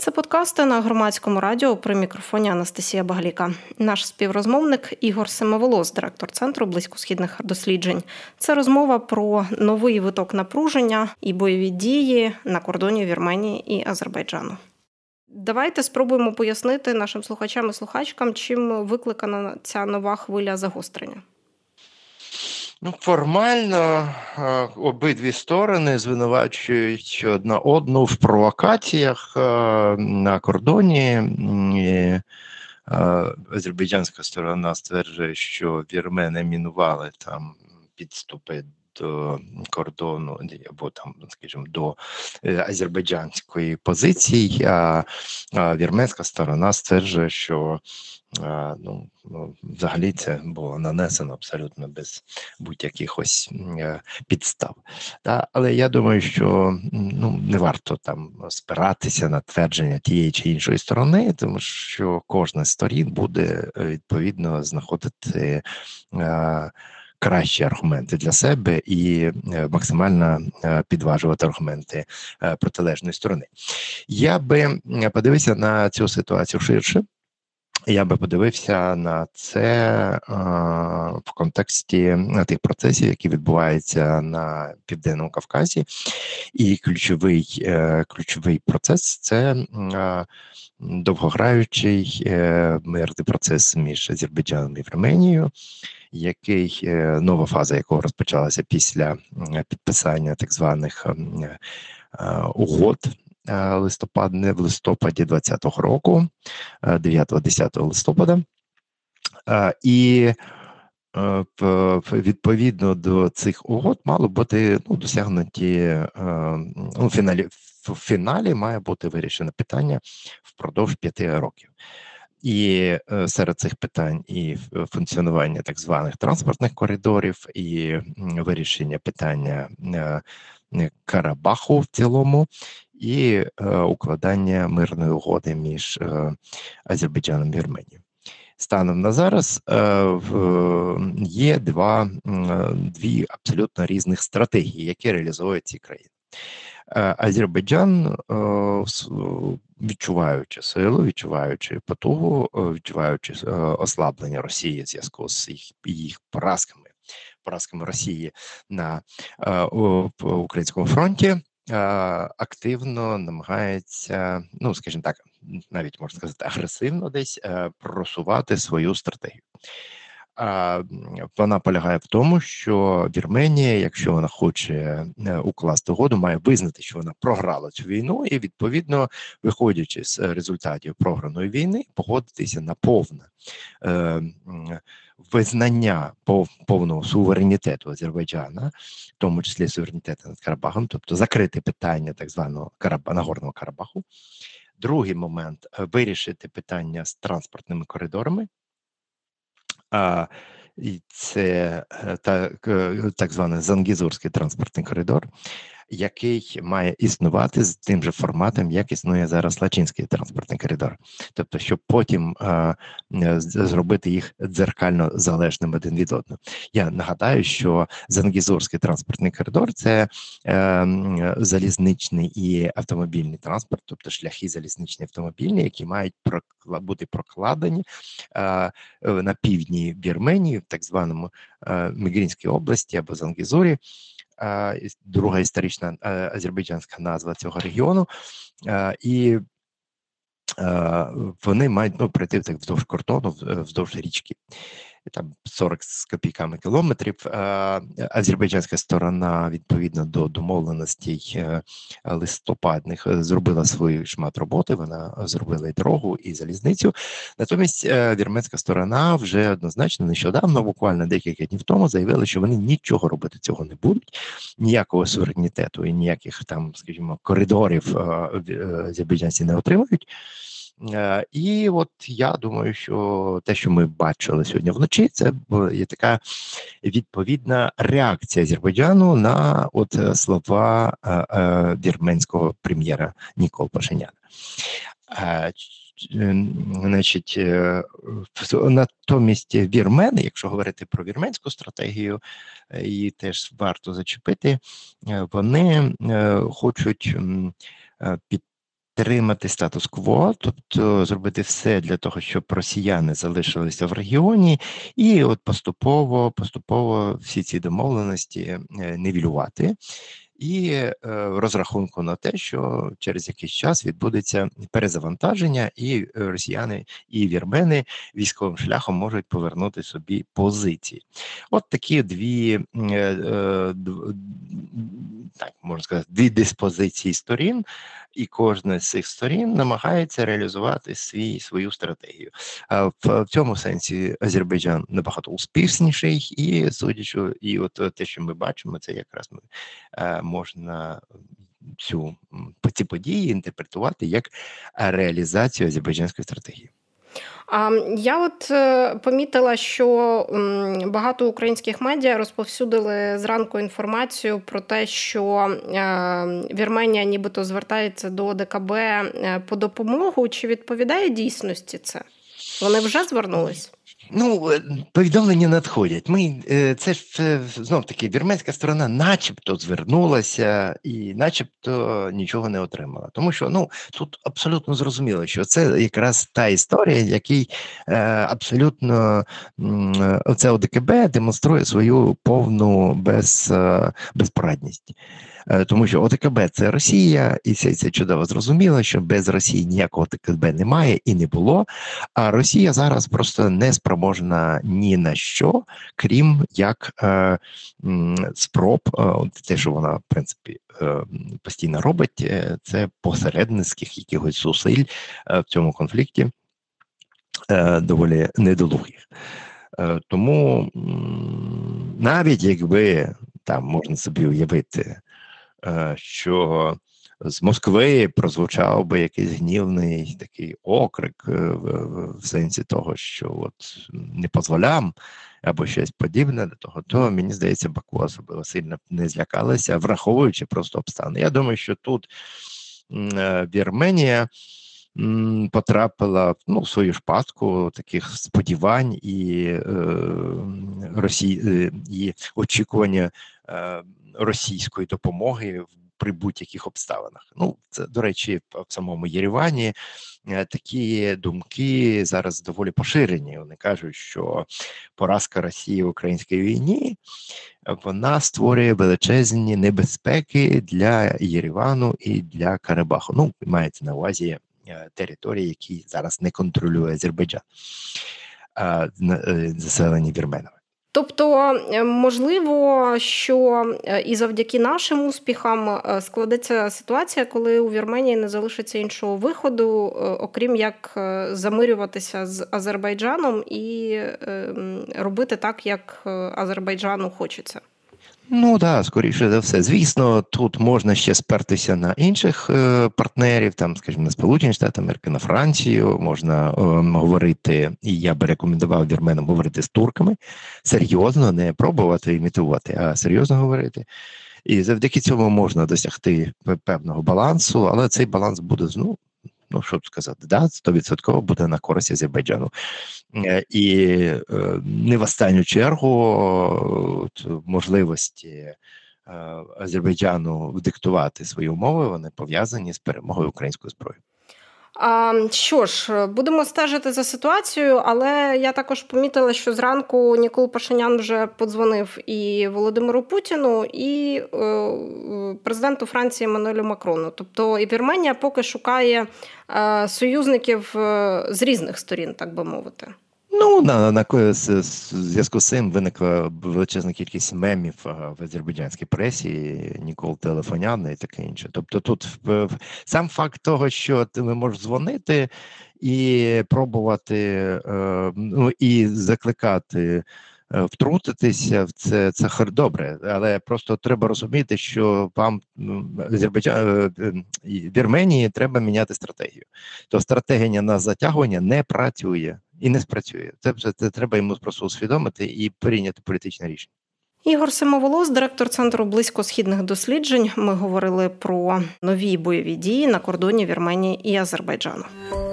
Це подкасти на Громадському радіо, при мікрофоні Анастасія Багліка. Наш співрозмовник Ігор Семиволос, директор Центру близькосхідних досліджень. Це розмова про новий виток напруження і бойові дії на кордоні Вірменії і Азербайджану. Давайте спробуємо пояснити нашим слухачам і слухачкам, чим викликана ця нова хвиля загострення. Формально обидві сторони звинувачують одна одну в провокаціях на кордоні. Азербайджанська сторона стверджує, що вірмени мінували там підступи до кордону або там, скажімо, до азербайджанської позиції, а вірменська сторона стверджує, що взагалі це було нанесено абсолютно без будь-яких ось підстав. Але я думаю, що не варто там спиратися на твердження тієї чи іншої сторони, тому що кожна з сторін буде відповідно знаходити кращі аргументи для себе і максимально підважувати аргументи протилежної сторони. Я би подивився на цю ситуацію ширше. Я би подивився на це в контексті тих процесів, які відбуваються на Південному Кавказі. І ключовий процес – це довгограючий мирний процес між Азербайджаном і Вірменією, нова фаза якого розпочалася після підписання так званих угод в листопаді 2020 року, 9-10 листопада. І відповідно до цих угод мало бути досягнуті в фіналі має бути вирішено питання впродовж 5 років. І серед цих питань і функціонування так званих транспортних коридорів, і вирішення питання Карабаху в цілому, і укладання мирної угоди між Азербайджаном і Вірменією. Станом на зараз є дві абсолютно різних стратегії, які реалізують ці країни. Азербайджан, відчуваючи силу, відчуваючи потугу, відчуваючи ослаблення Росії в зв'язку з їх поразками Росії на українському фронті, активно намагається, скажімо так, навіть можна сказати, агресивно десь просувати свою стратегію. Вона полягає в тому, що Вірменія, якщо вона хоче укласти угоду, має визнати, що вона програла цю війну і, відповідно, виходячи з результатів програної війни, погодитися на повне визнання повного суверенітету Азербайджана, в тому числі суверенітету над Карабахом, тобто закрити питання так званого Нагорного Карабаху. Другий момент – вирішити питання з транспортними коридорами. І це так званий Зангізурський транспортний коридор, який має існувати з тим же форматом, як існує зараз Лачинський транспортний коридор. Тобто, щоб потім зробити їх дзеркально залежними один від одного. Я нагадаю, що Зангізурський транспортний коридор – це залізничний і автомобільний транспорт, тобто шляхи залізничні автомобільні, які мають бути прокладені на півдні Вірменії, в так званому Мігрінській області або Зангізурі, друга історична азербайджанська назва цього регіону, і вони мають пройти так вздовж кордону, вздовж річки. Там 40 з копійками кілометрів. Азербайджанська сторона, відповідно до домовленостей листопадних, зробила свій шмат роботи, вона зробила і дорогу, і залізницю. Натомість вірменська сторона вже однозначно нещодавно, буквально декілька днів тому, заявила, що вони нічого робити цього не будуть, ніякого суверенітету і ніяких там, скажімо, коридорів азербайджанці не отримують. І от я думаю, що те, що ми бачили сьогодні вночі, це є така відповідна реакція Азербайджану на слова вірменського прем'єра Нікол Пашиняна. Значить, натомість вірмени, якщо говорити про вірменську стратегію, її теж варто зачепити, вони хочуть підтримати статус-кво, тобто зробити все для того, щоб росіяни залишилися в регіоні, і от поступово всі ці домовленості нівелювати. І в розрахунку на те, що через якийсь час відбудеться перезавантаження, і росіяни, і вірмени військовим шляхом можуть повернути собі позиції. От такі так можна сказати, дві диспозиції сторін, і кожна з цих сторін намагається реалізувати свою стратегію. В цьому сенсі Азербайджан набагато успішніший, і судячи, і от те, що ми бачимо, це якраз можна ці події інтерпретувати як реалізацію азербайджанської стратегії. Я от помітила, що багато українських медіа розповсюдили зранку інформацію про те, що Вірменія нібито звертається до ОДКБ по допомогу. Чи відповідає дійсності це? Вони вже звернулись? Ну, повідомлення надходять. Це ж, знов-таки, вірменська сторона начебто звернулася і начебто нічого не отримала. Тому що, тут абсолютно зрозуміло, що це якраз та історія, який абсолютно оце ОДКБ демонструє свою повну безпорадність. Тому що ОДКБ – це Росія, і це чудово зрозуміло, що без Росії ніякого ОДКБ немає і не було, а Росія зараз просто не спроможна ні на що, крім як спроб, те, що вона, в принципі, постійно робить, це посередницьких якихось зусиль в цьому конфлікті, доволі недолугих. Тому навіть якби там можна собі уявити, що з Москви прозвучав би якийсь гнівний такий окрик в сенсі того, що от не дозволям, або щось подібне до того, то, мені здається, Баку особливо сильно не злякалися, враховуючи просто обставини. Я думаю, що тут Вірменія потрапила в свою ж пастку таких сподівань і і очікування російської допомоги при будь-яких обставинах. Це, до речі, в самому Єревані такі думки зараз доволі поширені. Вони кажуть, що поразка Росії в українській війні, вона створює величезні небезпеки для Єревану і для Карабаху. Мається на увазі території, які зараз не контролює Азербайджан, заселені вірменами. Тобто, можливо, що і завдяки нашим успіхам складеться ситуація, коли у Вірменії не залишиться іншого виходу, окрім як замирюватися з Азербайджаном і робити так, як Азербайджану хочеться. Так, скоріше за все. Звісно, тут можна ще спертися на інших партнерів, скажімо, на Сполучені Штати Америки, на Францію, можна говорити, і я би рекомендував вірменам говорити з турками, серйозно, не пробувати імітувати, а серйозно говорити. І завдяки цьому можна досягти певного балансу, але цей баланс буде, що сказати, 100% буде на користь Азербайджану. І не в останню чергу можливості Азербайджану диктувати свої умови, вони пов'язані з перемогою української зброї. Що ж, будемо стежити за ситуацією, але я також помітила, що зранку Нікол Пашинян вже подзвонив і Володимиру Путіну, і президенту Франції Еммануелю Макрону. Тобто і Вірменія поки шукає союзників з різних сторін, так би мовити. В зв'язку з цим виникла величезна кількість мемів в азербайджанській пресі, Нікол телефоняний і таке інше. Тобто тут сам факт того, що ти можеш дзвонити і пробувати, і закликати втрутитися в це добре, але просто треба розуміти, що вам Вірменії треба міняти стратегію. То стратегія на затягування не працює. І не спрацює. Це треба йому просто усвідомити і прийняти політичне рішення. Ігор Семоволос, директор Центру близькосхідних досліджень. Ми говорили про нові бойові дії на кордоні Вірменії і Азербайджану.